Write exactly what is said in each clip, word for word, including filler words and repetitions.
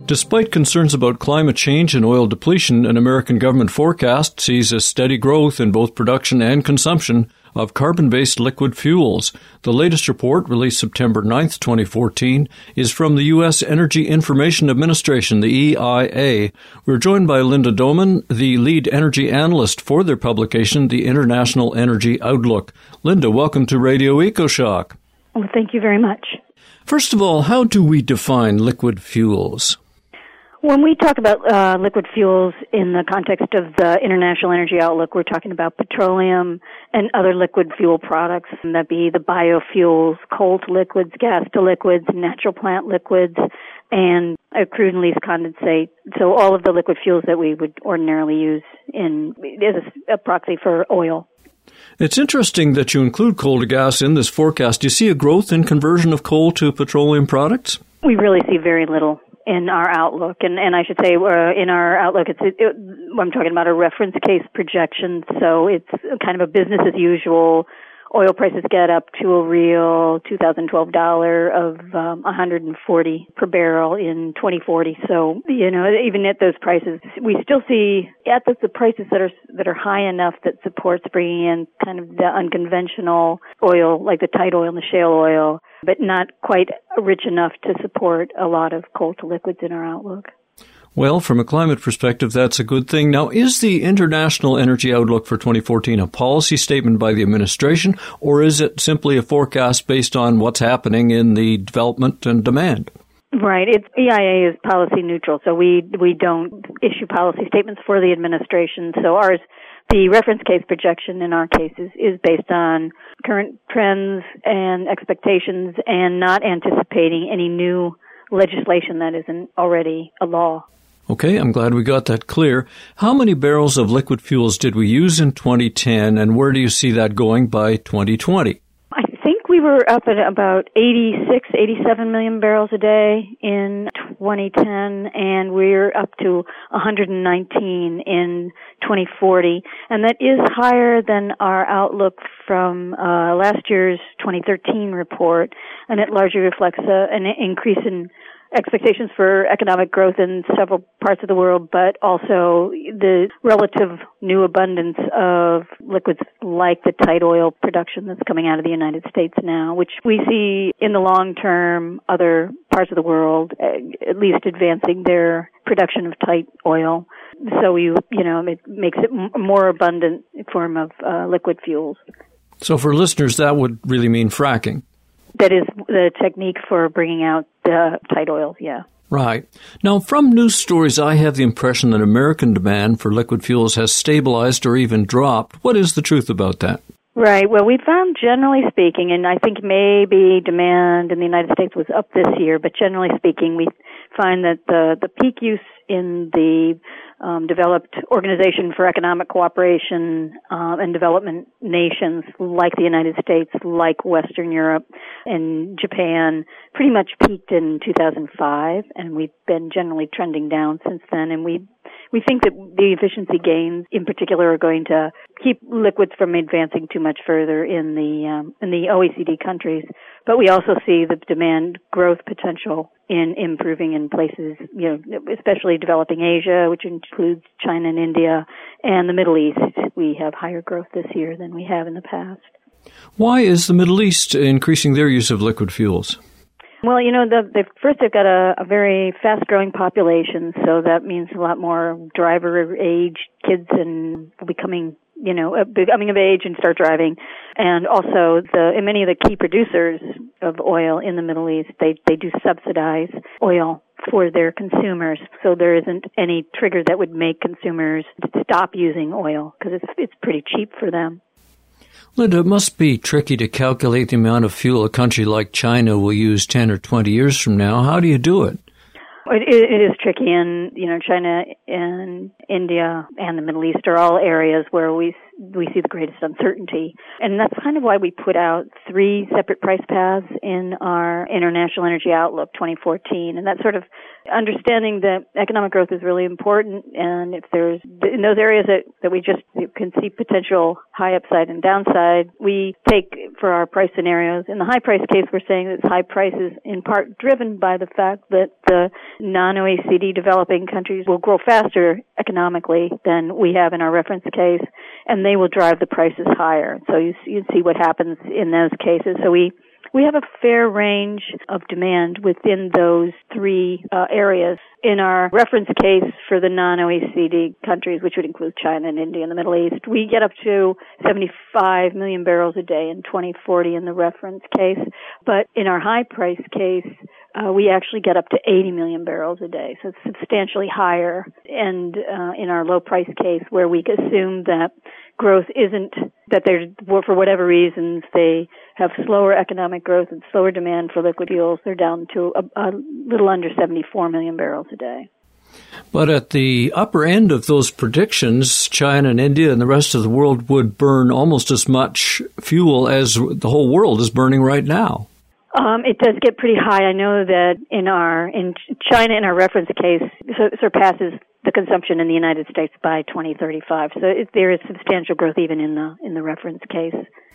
Despite concerns about climate change and oil depletion, an American government forecast sees a steady growth in both production and consumption of carbon-based liquid fuels. The latest report, released September ninth, twenty fourteen, is from the U S Energy Information Administration, the E I A. We're joined by Linda Doman, the lead energy analyst for their publication, The International Energy Outlook. Linda, welcome to Radio EcoShock. Well, thank you very much. First of all, how do we define liquid fuels? When we talk about uh, liquid fuels in the context of the International Energy Outlook, we're talking about petroleum and other liquid fuel products. And that'd be the biofuels, coal to liquids, gas to liquids, natural plant liquids, and a crude and least condensate. So all of the liquid fuels that we would ordinarily use in as a proxy for oil. It's interesting that you include coal to gas in this forecast. Do you see a growth in conversion of coal to petroleum products? We really see very little in our outlook, and, and I should say uh, in our outlook, it's it, it, I'm talking about a reference case projection, so it's kind of a business as usual. Oil prices get up to a real two thousand twelve dollar of um, one hundred forty per barrel in twenty forty. So you know, even at those prices, we still see at the, the prices that are that are high enough that supports bringing in kind of the unconventional oil, like the tight oil and the shale oil, but not quite rich enough to support a lot of coal to liquids in our outlook. Well, from a climate perspective, that's a good thing. Now, is the International Energy Outlook for twenty fourteen a policy statement by the administration, or is it simply a forecast based on what's happening in the development and demand? Right. It's, E I A is policy neutral, so we we don't issue policy statements for the administration. So ours, the reference case projection in our cases is based on current trends and expectations and not anticipating any new legislation that isn't already a law. Okay, I'm glad we got that clear. How many barrels of liquid fuels did we use in twenty ten, and where do you see that going by twenty twenty? I think we were up at about eighty-six, eighty-seven million barrels a day in twenty ten, and we're up to one hundred nineteen in twenty forty. And that is higher than our outlook from uh, last year's twenty thirteen report, and it largely reflects a, an increase in expectations for economic growth in several parts of the world, but also the relative new abundance of liquids like the tight oil production that's coming out of the United States now, which we see in the long term other parts of the world at least advancing their production of tight oil. So you you know it makes it a more abundant form of uh, liquid fuels. So for listeners, that would really mean fracking. That is the technique for bringing out the tight oils, yeah. Right. Now, from news stories, I have the impression that American demand for liquid fuels has stabilized or even dropped. What is the truth about that? Right. Well, we found, generally speaking, and I think maybe demand in the United States was up this year, but generally speaking, we find that the, the peak use in the um, developed Organization for Economic Cooperation uh, and Development nations like the United States, like Western Europe and Japan, pretty much peaked in two thousand five, and we've been generally trending down since then. And we we think that the efficiency gains, in particular, are going to keep liquids from advancing too much further in the um, in the O E C D countries. But we also see the demand growth potential in improving in places, you know, especially developing Asia, which includes China and India, and the Middle East. We have higher growth this year than we have in the past. Why is the Middle East increasing their use of liquid fuels? Well, you know, the, the, first they've got a, a very fast-growing population, so that means a lot more driver-age kids and becoming, you know, becoming of age and start driving. And also, the and many of the key producers of oil in the Middle East, they, they do subsidize oil for their consumers, so there isn't any trigger that would make consumers stop using oil because it's it's pretty cheap for them. Linda, it must be tricky to calculate the amount of fuel a country like China will use ten or twenty years from now. How do you do it? It, it is tricky, and you know, China and India and the Middle East are all areas where we we see the greatest uncertainty. And that's kind of why we put out three separate price paths in our International Energy Outlook twenty fourteen. And that sort of understanding that economic growth is really important. And if there's, in those areas that, that we just can see potential high upside and downside, we take for our price scenarios. In the high price case, we're saying that high price is in part driven by the fact that the non-O E C D developing countries will grow faster economically than we have in our reference case, and they will drive the prices higher. So you, you see what happens in those cases. So we We have a fair range of demand within those three uh, areas. In our reference case for the non-O E C D countries, which would include China and India and the Middle East, we get up to seventy-five million barrels a day in twenty forty in the reference case. But in our high price case, uh, we actually get up to eighty million barrels a day. So it's substantially higher. And uh, in our low price case, where we assume that growth isn't, that they're, for whatever reasons, they have slower economic growth and slower demand for liquid fuels, they're down to a, a little under seventy-four million barrels a day. But at the upper end of those predictions, China and India and the rest of the world would burn almost as much fuel as the whole world is burning right now. Um, it does get pretty high. I know that in our in China, in our reference case, su- surpasses the consumption in the United States by twenty thirty-five. So it, there is substantial growth even in the in the reference case.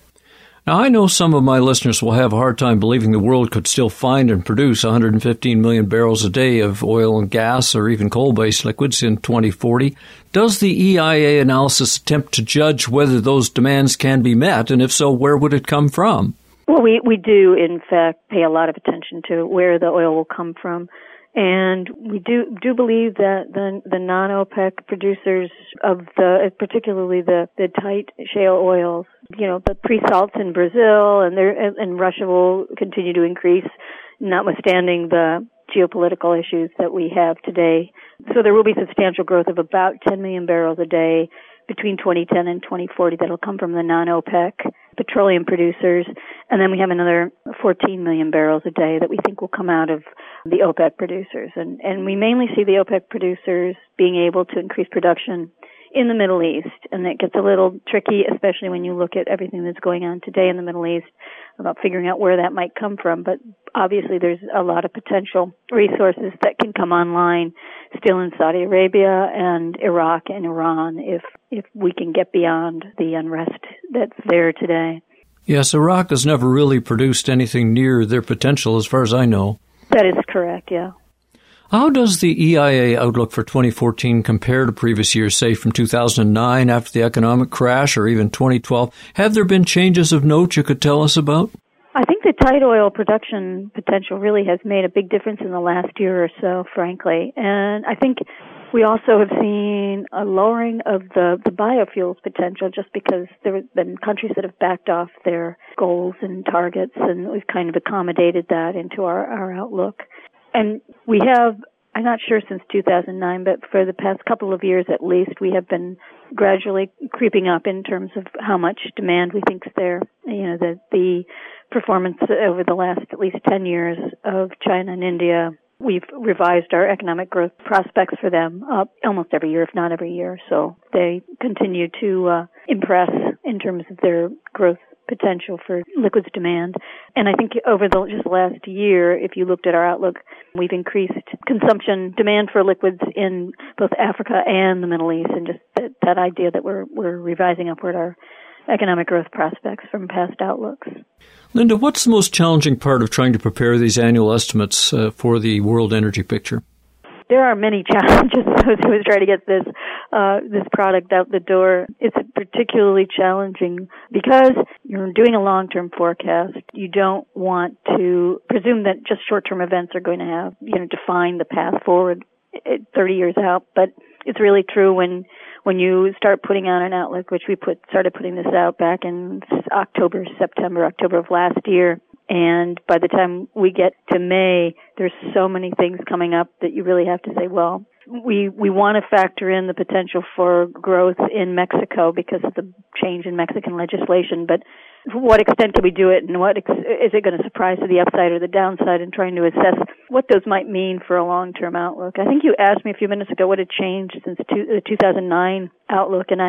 Now, I know some of my listeners will have a hard time believing the world could still find and produce one hundred fifteen million barrels a day of oil and gas or even coal-based liquids in twenty forty. Does the E I A analysis attempt to judge whether those demands can be met, and if so, where would it come from? Well, we, we do, in fact, pay a lot of attention to where the oil will come from. And we do do believe that the the non-OPEC producers of the, particularly the, the tight shale oils, you know, the pre-salts in Brazil and there and Russia will continue to increase, notwithstanding the geopolitical issues that we have today. So there will be substantial growth of about ten million barrels a day between twenty ten and twenty forty that'll come from the non-OPEC petroleum producers. And then we have another fourteen million barrels a day that we think will come out of the OPEC producers. And, and we mainly see the OPEC producers being able to increase production in the Middle East. And that gets a little tricky, especially when you look at everything that's going on today in the Middle East about figuring out where that might come from. But obviously there's a lot of potential resources that can come online still in Saudi Arabia and Iraq and Iran if if we can get beyond the unrest that's there today. Yes, Iraq has never really produced anything near their potential as far as I know. That is correct, yeah. How does the E I A outlook for twenty fourteen compare to previous years, say from two thousand nine after the economic crash or even twenty twelve? Have there been changes of note you could tell us about? I think the tight oil production potential really has made a big difference in the last year or so, frankly. And I think we also have seen a lowering of the, the biofuels potential just because there have been countries that have backed off their goals and targets, and we've kind of accommodated that into our, our outlook. And we have, I'm not sure since two thousand nine, but for the past couple of years at least, we have been gradually creeping up in terms of how much demand we think is there. You know, the, the performance over the last at least ten years of China and India, we've revised our economic growth prospects for them up almost every year, if not every year. So they continue to uh, impress in terms of their growth potential for liquids demand. And I think over the just last year, if you looked at our outlook, we've increased consumption demand for liquids in both Africa and the Middle East, and just that, that idea that we're we're revising upward our economic growth prospects from past outlooks. Linda, what's the most challenging part of trying to prepare these annual estimates uh, for the world energy picture? There are many challenges associated with trying to get this uh, this product out the door. It's particularly challenging because you're doing a long-term forecast. You don't want to presume that just short-term events are going to have, you know, define the path forward thirty years out. But it's really true when when you start putting out an outlook, which we put started putting this out back in October, September, October of last year. And by the time we get to May, there's so many things coming up that you really have to say, well, we we want to factor in the potential for growth in Mexico because of the change in Mexican legislation. But to what extent can we do it, and what ex- is it going to surprise to the upside or the downside, and trying to assess what those might mean for a long-term outlook. I think you asked me a few minutes ago what had changed since two, the two thousand nine outlook, and I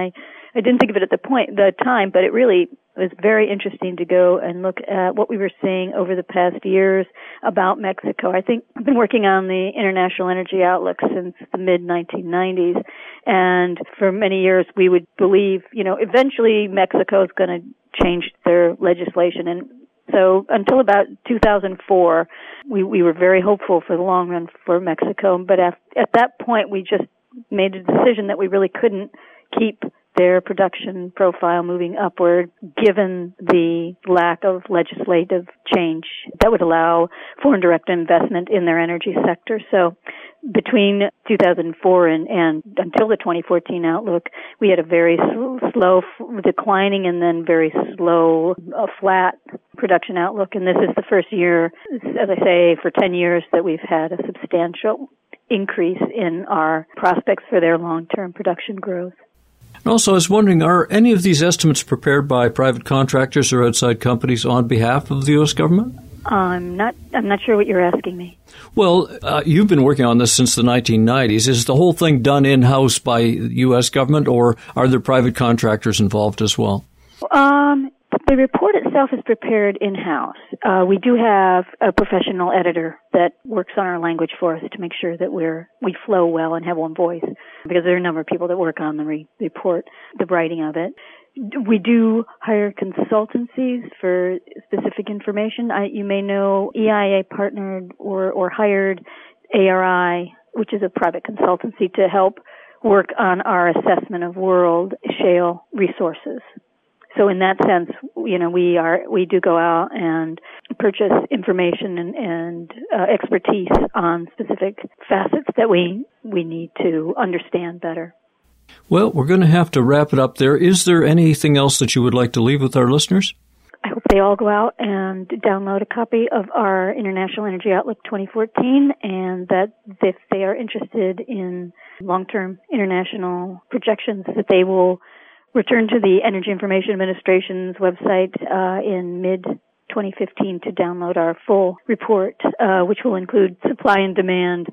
I didn't think of it at the point, the time, but it really was very interesting to go and look at what we were seeing over the past years about Mexico. I think I've been working on the International Energy Outlook since the mid nineteen nineties, and for many years we would believe, you know, eventually Mexico is going to change their legislation, and so until about two thousand four, we, we were very hopeful for the long run for Mexico, but at, at that point we just made a decision that we really couldn't keep their production profile moving upward given the lack of legislative change that would allow foreign direct investment in their energy sector. So between two thousand four and, and until the twenty fourteen outlook, we had a very slow declining and then very slow uh, flat production outlook. And this is the first year, as I say, for ten years that we've had a substantial increase in our prospects for their long-term production growth. And also, I was wondering, are any of these estimates prepared by private contractors or outside companies on behalf of the U S government? I'm not I'm not sure what you're asking me. Well, uh, you've been working on this since the nineteen nineties. Is the whole thing done in-house by U S government, or are there private contractors involved as well? Um, the report itself is prepared in-house. Uh, we do have a professional editor that works on our language for us to make sure that we're we flow well and have one voice, because there are a number of people that work on the re- report, the writing of it. We do hire consultancies for specific information. I, you may know E I A partnered or, or hired A R I, which is a private consultancy, to help work on our assessment of world shale resources. So in that sense, you know, we are we do go out and purchase information and, and uh, expertise on specific facets that we we need to understand better. Well, we're going to have to wrap it up there. Is there anything else that you would like to leave with our listeners? I hope they all go out and download a copy of our International Energy Outlook twenty fourteen, and that if they are interested in long-term international projections, that they will return to the Energy Information Administration's website uh, in mid twenty fifteen to download our full report, uh, which will include supply and demand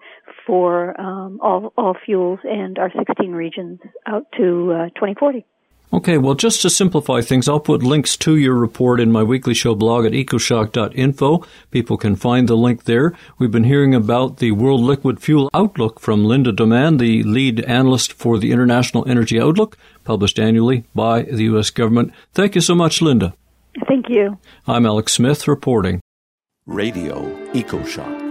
for um, all all fuels and our sixteen regions out to uh, twenty forty. Okay, well, just to simplify things, I'll put links to your report in my weekly show blog at ecoshock dot info. People can find the link there. We've been hearing about the World Liquid Fuel Outlook from Linda Doman, the lead analyst for the International Energy Outlook, published annually by the U S government. Thank you so much, Linda. Thank you. I'm Alex Smith reporting. Radio EcoShock.